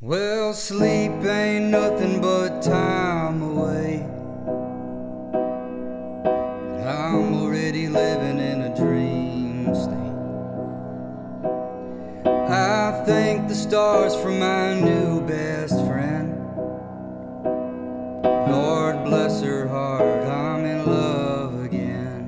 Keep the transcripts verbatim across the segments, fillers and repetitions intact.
Well, sleep ain't nothing but time away, and I'm already living in a dream state. I thank the stars for my new best friend. Lord bless her heart, I'm in love again.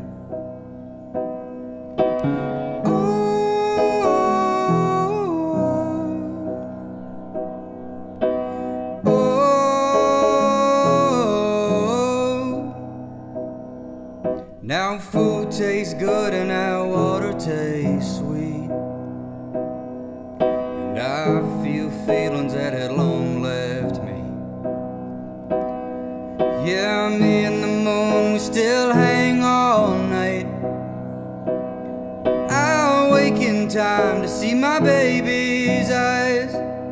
Now food tastes good and now water tastes sweet, and I feel feelings that had long left me. Yeah, me and the moon, we still hang all night. I wake in time to see my baby's eyes.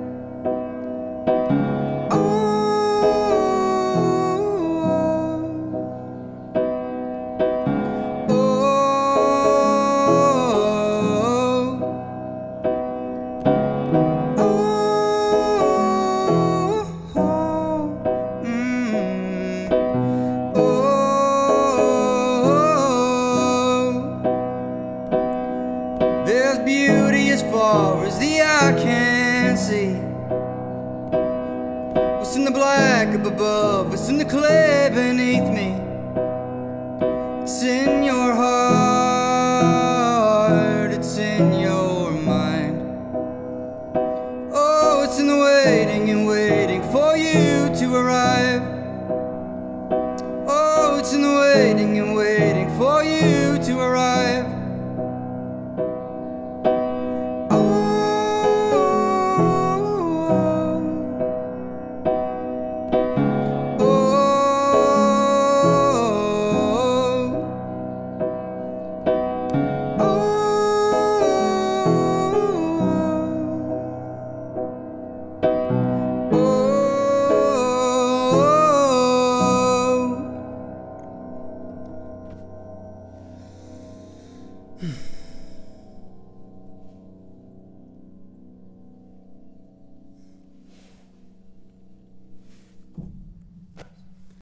There's beauty as far as the eye can see. What's in the black up above, what's in the clay beneath me? It's in your heart, it's in your mind. Oh, it's in the waiting and waiting for you to arrive.